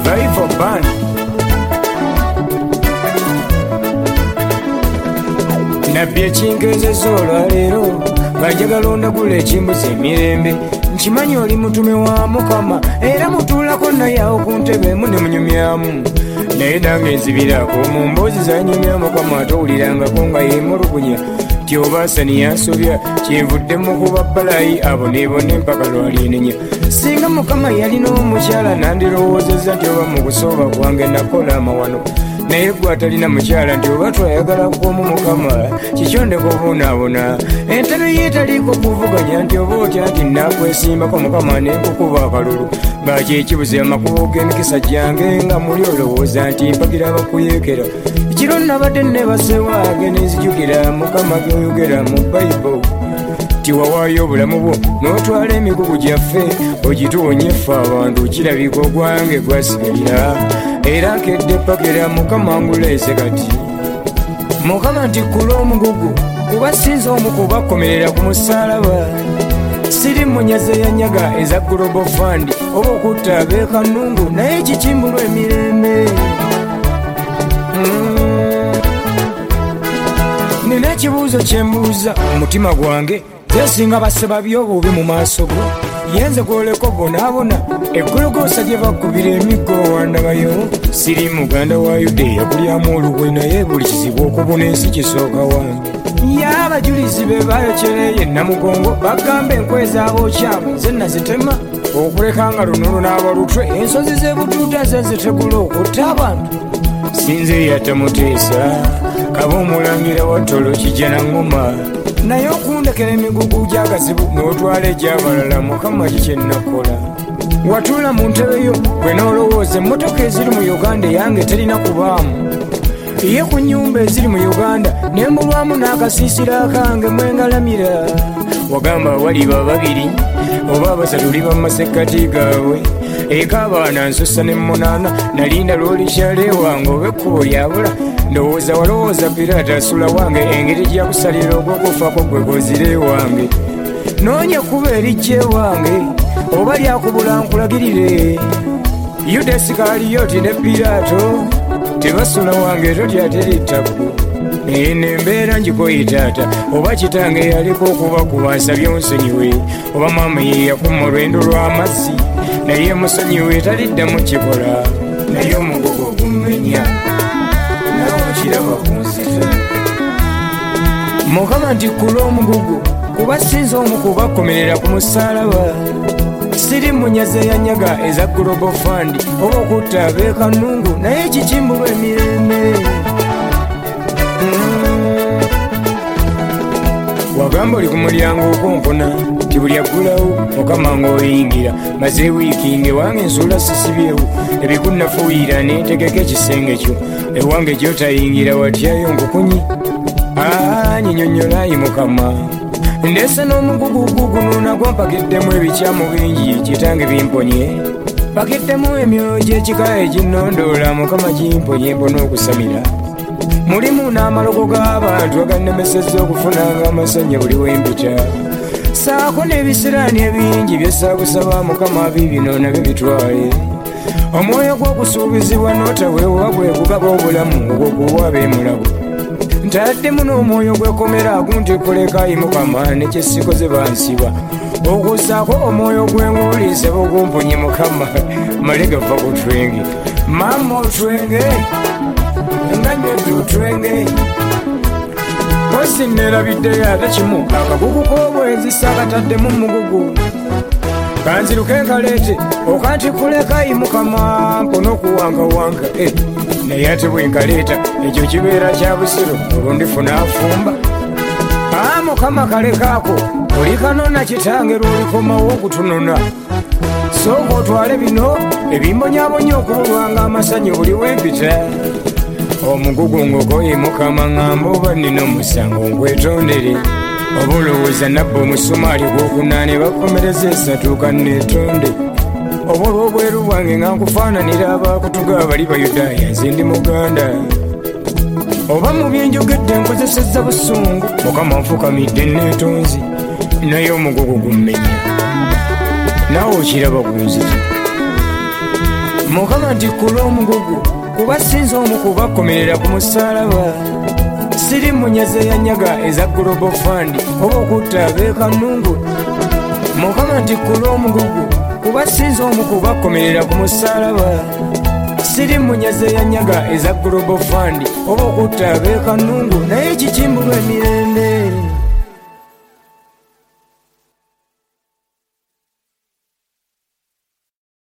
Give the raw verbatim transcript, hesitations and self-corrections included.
Revival Band. Nabbi ekinkezesa olwaleero ng'ajagala ondagula ekimbuza emirembe. Nkimanyi oli mutume wa Mukama era mutuulako naye awo ku ntebe emu ne munyumyamu. Naye nange nzibirako mu mboozi zanyumya Mukama atowulirangako nga yeemulugunya nti oba Sani yansobya kyenvudde mu kuba bbalayi aboneebone mpaka lwalinenya. Singa Mukama yalina omukyala nandirowoozezza nti oba mu kusooba kwange nakola amawano. Naye gwe atalina mukyala nti oba twayagala kw'omu Mukama kikyondeko obuunaabona. Entebe yeetaliiko kuvuganya nti oba otya nti naakwesimbako Mukama nenkukuba akalulu. Ng'aki ekibuze amakubo g'emikisa gyange nga muli olowooza nti mpagira abakuyeekera. Ekiro nabadde nebasewaage nenzijukira Mukama gyoyogera mu Bayibuli nti wawaayo obulamu bwo n'otwala emigugu gyaffe ogituwonye ffe abantu kirabika ogwange gwasigalira. Era nkedde pakera Mukama nguleese kati. Mukama nti kkula omugugu kuba sinza omu kubakomerera ku musaalaba. Siri munyaze yanyaga eza Global Fund oba okutta abeekanungu naye kikimbulwa emirembe. mm. Nina ekibuuzo kyembuuza omutima gwange zesinga baseba by'obubi mu maaso go. Yenze gwoleko bonaabona eggologoosa gye bakubira emiggo wandabayo. Siri muganda wa Yudeya kulyamu olugwe naye buli kizibu okubona ensi kisooka wange. Y'abajulizi be bayokyereye namugongo bagamba enkwe z'abokyamu ze nazitema okuleka nga luno lunaaba lutwe ensozi z'ebutuuta ze zitegula okutta abantu. Sinze yatamuteesa kaba omulangira wa ttolo kijana ngoma. Naye okundekera emigugu gy'agazibu n'otwala egy'abalala Mukama kikyennakola. Watuula mu ntebe yo bwe n'olowooza emmotoka eziri mu Uganda eyange terina kubaamu. Ye ku nnyumba eziri mu Uganda nembulwamu n'akasiisira kange mwengalamira. Wagamba waliba babiri oba basatu liba mu masekkati gaabwe. Eka abaana nsussa ne munaana nalinda lwolikyale wange oba ekkubo lyabula. Ndowooza walowooza Pirata asula wange engeri gyakusalira ogw'okufaako gwe gozire wange. Noonya kuba erijje wange oba lyakubula nkulagirire. Yuda Isikaliyooti ne Piraato tebasula wange totya terittaku. Naye nembeera njikoyi taata oba kitange yaliko okubakuba nsabye onsonyiwe oba maama ye yakuma olwendo lw'amazzi naye musonyiwe taliddamu kikola. Naye omugogo gummenya nawe kiraba kunsita. Mukama nti kkula omugugu kuba sinza omu kubakomerera ku musaalaba. Siri munyaze yanyaga eza Global Fund oba okutta abeekanungu naye kikimbulwa emirembe. mm. Wagamba oli ku mulyango okonkona nti buli aggulawo Mukama ng'oyingira. Maze wiiki ng'ewange nsuula sisibyewo ebikunafuuyira neetegeka ekisenge kyo. Ewange gy'otayingira watyayo nkukunyi. aa nyinyonnyolayi Mukama. Ndese n'omugugugu guno nagwo mpakiddemu ebikyamu bingi kitange bimponye. Mpakiddemu emyojo ekika eginnondoola Mukama kimponye mbona okusamira. Mulimu n'amalogo g'abantu agannemesezza okufunanga amasanya buli wempita. Saako n'ebisiraani ebingi byesaakusaba Mukama biibino nabyo bitwale. Omwoyo gw'okusuubizibwa n'otaweewa gwe gugaba obulamu ogw'okuwa ab'emulago. Ntaddemu n'omwoyo gwekomera aguntekolekayi Mukama nekyesikoze bansiba. Okusaako omwoyo gw'enguuliise bugumpunye Mukama male gava ku twenge. Maama otwenge nga nywedde otwenge. Posi neerabiddeyo ate kimu akagugu k'obwenzi saakataddemu mugugu. Kanziruke nkaleete okantikulekayi Mukama mpona okuwangawanga. eh. Naye ate bwe nkaleeta ekyo kibeera kya busiro olwo ndifuna afumba. aa Mukama kalekaako oli kanona kitange lwolikomawo okutunona. Sooka otwale bino ebimbonyabonya okubulwanga amasanyu buli wempita. Omugugu ngokoye Mukama ŋŋamba oba nnina omusango nkwetondere. Oba olowooza nabba omusumaali gw'okunaane bakomereza esatu kanneetonde. Oba olw'obweru bwange nga nkufaananira abakutuga bali Bayudaaya nze ndi Muganda. Oba mu byenjogedde nkozesezza busungu Mukama nfukamidde neetonzi. Naye omugugu gummenya naawe okiraba gunzita. mukama nti kula omugugu kuba sinza omu kubakomerera ku musalaba. Siri munyaze yanyaga eza Global Fund oba okutta abeekanungu. Mukama nti kula omugugu kuba sinza omu kubakomerera ku musalaba. Siri munyaze yanyaga eza Global Fund oba okutta abeekanungu naye kikimbulwa emirembe.